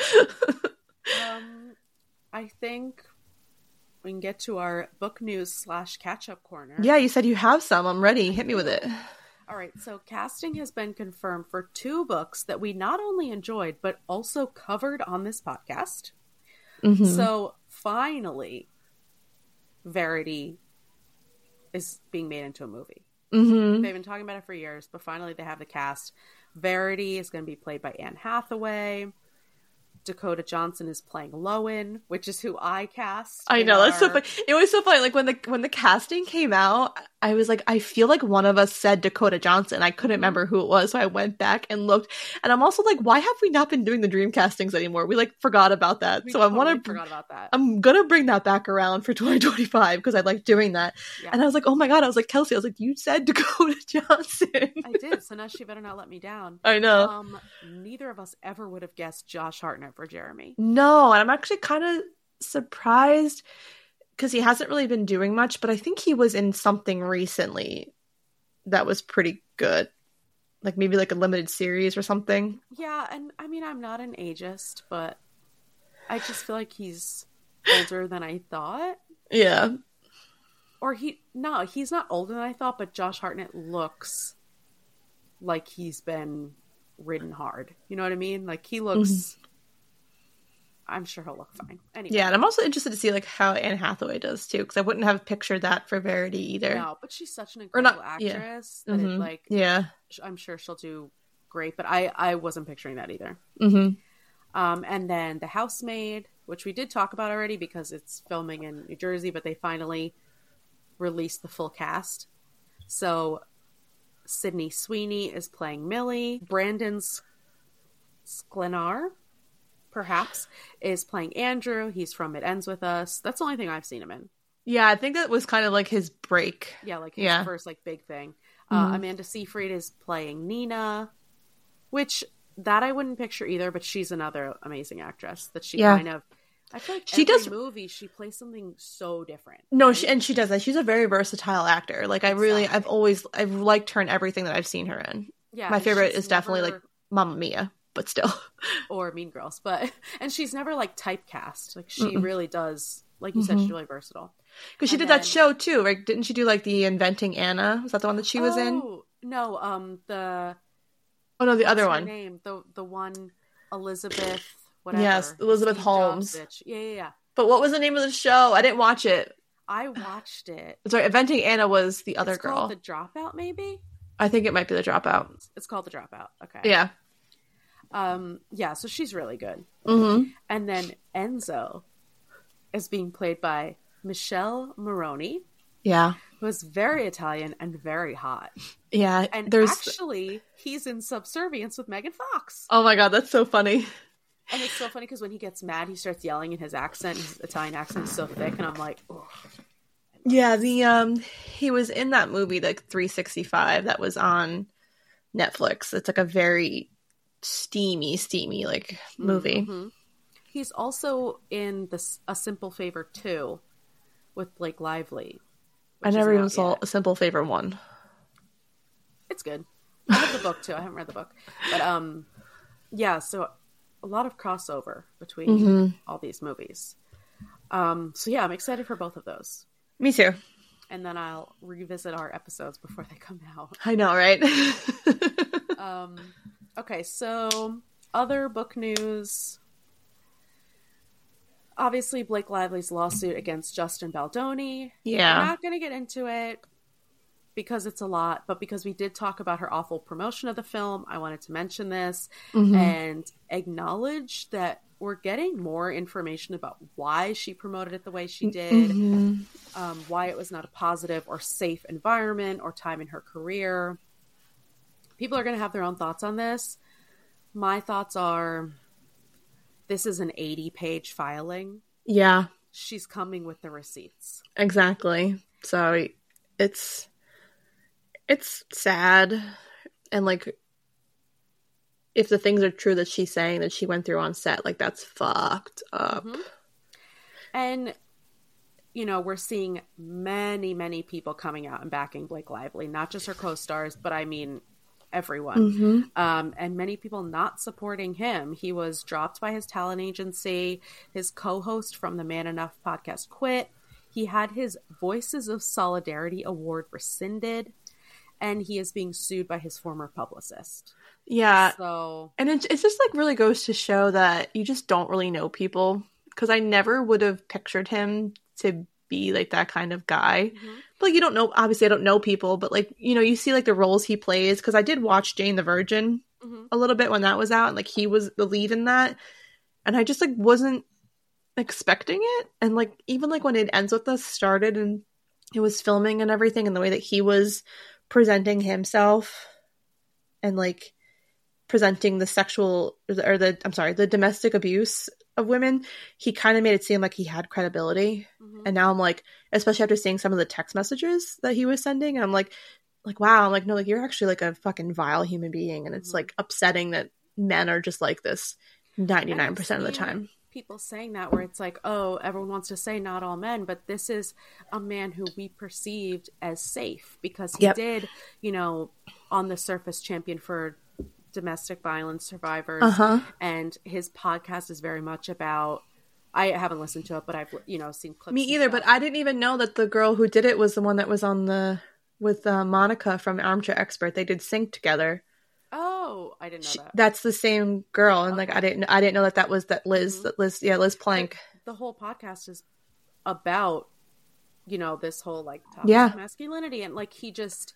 Speaker 1: Um I think we can get to our book news slash catch up corner.
Speaker 2: Yeah, you said you have some. I'm ready. Hit me with it.
Speaker 1: All right, so casting has been confirmed for two books that we not only enjoyed, but also covered on this podcast. Mm-hmm. So, finally, Verity is being made into a movie. Mm-hmm. They've been talking about it for years, but finally they have the cast. Verity is going to be played by Anne Hathaway. Dakota Johnson is playing Lowen, which is who I cast.
Speaker 2: I know, that's our... so funny. It was so funny. Like when the when the casting came out, I was like, I feel like one of us said Dakota Johnson. I couldn't remember who it was, so I went back and looked. And I'm also like, why have we not been doing the dream castings anymore? We like forgot about that.
Speaker 1: We
Speaker 2: so
Speaker 1: totally
Speaker 2: I want to
Speaker 1: forgot about that.
Speaker 2: I'm gonna bring that back around for twenty twenty-five because I like doing that. Yeah. And I was like, oh my god, I was like, Kelsey, I was like, you said Dakota Johnson.
Speaker 1: I did. So now she better not let me down.
Speaker 2: I know.
Speaker 1: Um, neither of us ever would have guessed Josh Hartnett for Jeremy.
Speaker 2: No, and I'm actually kind of surprised because he hasn't really been doing much, but I think he was in something recently that was pretty good. Like maybe like a limited series or something.
Speaker 1: Yeah, and I mean, I'm not an ageist, but I just feel like he's older than I thought.
Speaker 2: Yeah.
Speaker 1: Or he, no, he's not older than I thought, but Josh Hartnett looks like he's been ridden hard. You know what I mean? Like he looks... Mm-hmm. I'm sure he'll look fine. Anyway.
Speaker 2: Yeah, and I'm also interested to see like how Anne Hathaway does too, because I wouldn't have pictured that for Verity either.
Speaker 1: No, but she's such an incredible
Speaker 2: not,
Speaker 1: actress
Speaker 2: yeah.
Speaker 1: that
Speaker 2: Mm-hmm.
Speaker 1: it, like,
Speaker 2: yeah,
Speaker 1: I'm sure she'll do great. But I, I wasn't picturing that either.
Speaker 2: Mm-hmm.
Speaker 1: Um, and then The Housemaid, which we did talk about already because it's filming in New Jersey, but they finally released the full cast. So Sydney Sweeney is playing Millie. Brandon Sklenar, perhaps, is playing Andrew. He's from It Ends With Us. That's the only thing I've seen him in.
Speaker 2: Yeah, I think that was kind of like his break.
Speaker 1: Yeah, like his
Speaker 2: yeah.
Speaker 1: first like big thing.
Speaker 2: Mm-hmm.
Speaker 1: Uh, Amanda Seyfried is playing Nina, which that I wouldn't picture either, but she's another amazing actress that she yeah. kind of... I feel like
Speaker 2: she
Speaker 1: every
Speaker 2: does
Speaker 1: movie she plays something so different.
Speaker 2: No,
Speaker 1: right?
Speaker 2: she, and she does that. She's a very versatile actor. Like I exactly. really, I've always, I've liked her in everything that I've seen her in. Yeah, my favorite is never... definitely like Mamma Mia, but still,
Speaker 1: or Mean Girls. But and she's never like typecast. Like she Mm-mm. really does. Like you
Speaker 2: mm-hmm.
Speaker 1: said, she's really versatile.
Speaker 2: Because she did then... that show too, right? Didn't she do like the Inventing Anna? Was that the one that she was
Speaker 1: oh,
Speaker 2: in?
Speaker 1: No, um, the
Speaker 2: oh no, the other
Speaker 1: what's
Speaker 2: one.
Speaker 1: Her name the the one Elizabeth. Whatever.
Speaker 2: Yes, Elizabeth
Speaker 1: Steve
Speaker 2: Holmes.
Speaker 1: Yeah, yeah, yeah.
Speaker 2: But what was the name of the show? I didn't watch it.
Speaker 1: I watched it.
Speaker 2: Sorry, Inventing Anna was the other
Speaker 1: it's
Speaker 2: girl.
Speaker 1: Called The Dropout, maybe?
Speaker 2: I think it might be The Dropout.
Speaker 1: It's called The Dropout. Okay.
Speaker 2: Yeah.
Speaker 1: Um. Yeah, so she's really good.
Speaker 2: Mm-hmm.
Speaker 1: And then Enzo is being played by Michelle Moroni.
Speaker 2: Yeah.
Speaker 1: Who is very Italian and very hot.
Speaker 2: Yeah.
Speaker 1: And
Speaker 2: there's...
Speaker 1: actually, he's in Subservience with Megan Fox.
Speaker 2: Oh my god, that's so funny.
Speaker 1: And it's so funny because when he gets mad, he starts yelling in his accent. His Italian accent is so thick, and I'm like, oh.
Speaker 2: Yeah, the um, he was in that movie, like three sixty-five, that was on Netflix. It's like a very steamy, steamy like movie.
Speaker 1: Mm-hmm. He's also in this A Simple Favor two with Blake Lively.
Speaker 2: I never even saw yet. A Simple Favor one.
Speaker 1: It's good. I have the book too. I haven't read the book, but um, yeah. So. A lot of crossover between mm-hmm. all these movies. Um, so yeah, I'm excited for both of those.
Speaker 2: Me too.
Speaker 1: And then I'll revisit our episodes before they come out.
Speaker 2: I know, right?
Speaker 1: um, okay, so other book news. Obviously, Blake Lively's lawsuit against Justin Baldoni.
Speaker 2: Yeah.
Speaker 1: We're not going to get into it because it's a lot, but because we did talk about her awful promotion of the film, I wanted to mention this mm-hmm. and acknowledge that we're getting more information about why she promoted it the way she did, mm-hmm. um, why it was not a positive or safe environment or time in her career. People are going to have their own thoughts on this. My thoughts are, this is an eighty-page filing.
Speaker 2: Yeah.
Speaker 1: She's coming with the receipts.
Speaker 2: Exactly. So it's... It's sad, and like if the things are true that she's saying that she went through on set, like that's fucked up.
Speaker 1: Mm-hmm. And, you know, we're seeing many, many people coming out and backing Blake Lively, not just her co-stars, but I mean everyone.
Speaker 2: Mm-hmm.
Speaker 1: Um, and many people not supporting him. He was dropped by his talent agency. His co-host from the Man Enough podcast quit. He had his Voices of Solidarity award rescinded, and he is being sued by his former publicist.
Speaker 2: Yeah.
Speaker 1: So,
Speaker 2: and it, it just like really goes to show that you just don't really know people, because I never would have pictured him to be like that kind of guy.
Speaker 1: mm-hmm.
Speaker 2: But like, you don't know, obviously I don't know people, but like, you know, you see like the roles he plays, because I did watch Jane the Virgin
Speaker 1: Mm-hmm.
Speaker 2: a little bit when that was out, and like he was the lead in that, and I just like wasn't expecting it. And like even like when It Ends With Us started and it was filming and everything, and the way that he was presenting himself and like presenting the sexual or the, or the I'm sorry the domestic abuse of women, he kind of made it seem like he had credibility.
Speaker 1: Mm-hmm.
Speaker 2: And now I'm like, especially after seeing some of the text messages that he was sending, and I'm like like wow, I'm like, no, like you're actually like a fucking vile human being, and it's
Speaker 1: Mm-hmm.
Speaker 2: like upsetting that men are just like this ninety-nine percent of the time.
Speaker 1: People saying that, where it's like, oh, everyone wants to say not all men, but this is a man who we perceived as safe because he
Speaker 2: Yep.
Speaker 1: did, you know, on the surface champion for domestic violence survivors.
Speaker 2: Uh-huh.
Speaker 1: And his podcast is very much about, I haven't listened to it, but I've, you know, seen clips.
Speaker 2: Me
Speaker 1: and
Speaker 2: either,
Speaker 1: stuff.
Speaker 2: but I didn't even know that the girl who did it was the one that was on the with uh, Monica from Armchair Expert. They did Sync together.
Speaker 1: Oh, I didn't know
Speaker 2: She,
Speaker 1: that.
Speaker 2: that's the same girl, and like
Speaker 1: Okay.
Speaker 2: I didn't I didn't know that that was that Liz
Speaker 1: Mhm.
Speaker 2: that Liz yeah Liz Plank.
Speaker 1: The whole podcast is about, you know, this whole like toxic
Speaker 2: Yeah.
Speaker 1: masculinity, and like he just,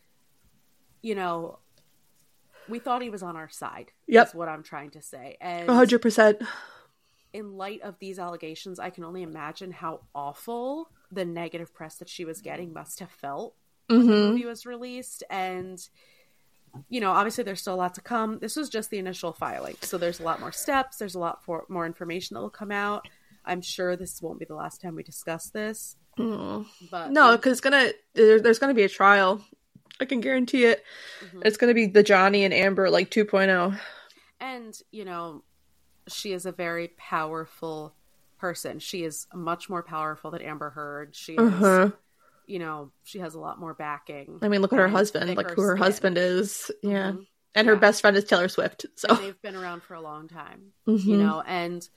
Speaker 1: you know, we thought he was on our side.
Speaker 2: Yep.
Speaker 1: Is what I'm trying to say. And
Speaker 2: A hundred percent.
Speaker 1: in light of these allegations, I can only imagine how awful the negative press that she was getting must have felt when the
Speaker 2: Mm-hmm.
Speaker 1: movie was released. And, you know, obviously there's still a lot to come. This was just the initial filing. So there's a lot more steps. There's a lot for, more information that will come out. I'm sure this won't be the last time we discuss this.
Speaker 2: Mm.
Speaker 1: But
Speaker 2: No, because it's gonna there, there's gonna be a trial. I can guarantee it.
Speaker 1: Mhm.
Speaker 2: It's gonna be the Johnny and Amber like two point oh.
Speaker 1: And, you know, she is a very powerful person. She is much more powerful than Amber Heard. She is,
Speaker 2: Uh-huh.
Speaker 1: you know, she has a lot more backing.
Speaker 2: I mean, look at her
Speaker 1: and
Speaker 2: husband,
Speaker 1: thicker
Speaker 2: like who her
Speaker 1: skin.
Speaker 2: husband is. Yeah.
Speaker 1: Mhm.
Speaker 2: And her
Speaker 1: Yeah.
Speaker 2: best friend is Taylor Swift. So
Speaker 1: And they've been around for a long time,
Speaker 2: Mhm.
Speaker 1: you know. And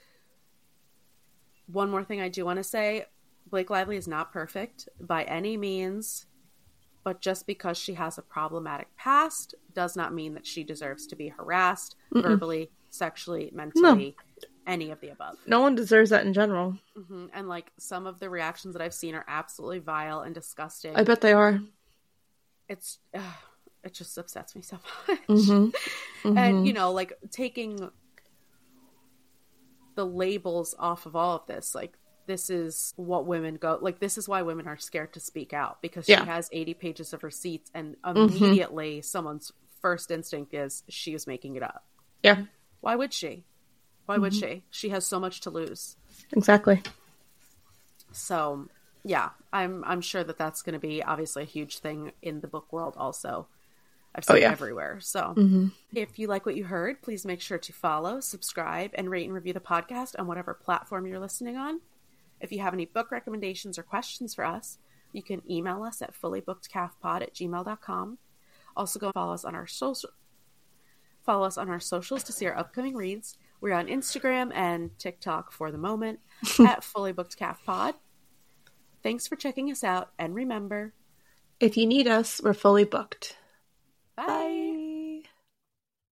Speaker 1: one more thing I do want to say, Blake Lively is not perfect by any means, but just because she has a problematic past does not mean that she deserves to be harassed
Speaker 2: Mm-mm.
Speaker 1: verbally, sexually, mentally, any of the above.
Speaker 2: no one deserves that in general.
Speaker 1: hmm And like some of the reactions that I've seen are absolutely vile and disgusting.
Speaker 2: I bet they are.
Speaker 1: It's ugh, it just upsets me so much.
Speaker 2: Mm-hmm.
Speaker 1: And you know, like taking the labels off of all of this, like this is what women go like this is why women are scared to speak out, because she
Speaker 2: Yeah.
Speaker 1: has eighty pages of receipts and
Speaker 2: Mhm.
Speaker 1: immediately someone's first instinct is she is making it up.
Speaker 2: Yeah,
Speaker 1: Why would she? Why would she? She has so much to lose.
Speaker 2: exactly.
Speaker 1: So yeah, I'm I'm sure that that's going to be obviously a huge thing in the book world also. I've seen
Speaker 2: Oh, yeah.
Speaker 1: it everywhere. So
Speaker 2: Mm-hmm.
Speaker 1: if you like what you heard, please make sure to follow, subscribe, and rate and review the podcast on whatever platform you're listening on. If you have any book recommendations or questions for us, you can email us at fullybookedcalfpod at gmail dot com. Also go follow us on our social follow us on our socials to see our upcoming reads. We're on Instagram and TikTok for the moment at fullybookedcalfpod. Thanks for checking us out, and remember,
Speaker 2: If you need us, we're fully booked.